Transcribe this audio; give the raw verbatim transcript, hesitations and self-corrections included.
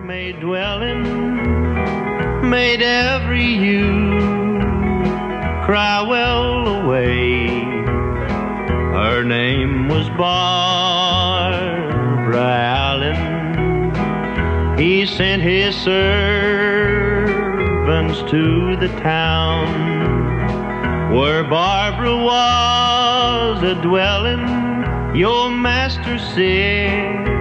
made dwelling, made every you cry well away. Her name was Barbara Allen. He sent his servants to the town where Barbara was a dwelling. Your master said